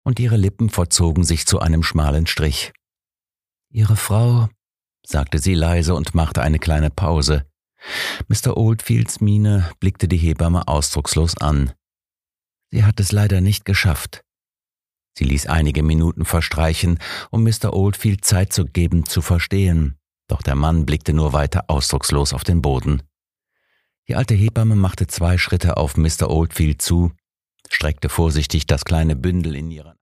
und ihre Lippen verzogen sich zu einem schmalen Strich. »Ihre Frau«, sagte sie leise und machte eine kleine Pause. Mr. Oldfields Miene blickte die Hebamme ausdruckslos an. Sie hat es leider nicht geschafft. Sie ließ einige Minuten verstreichen, um Mr. Oldfield Zeit zu geben, zu verstehen, doch der Mann blickte nur weiter ausdruckslos auf den Boden. Die alte Hebamme machte 2 Schritte auf Mr. Oldfield zu, streckte vorsichtig das kleine Bündel in ihrer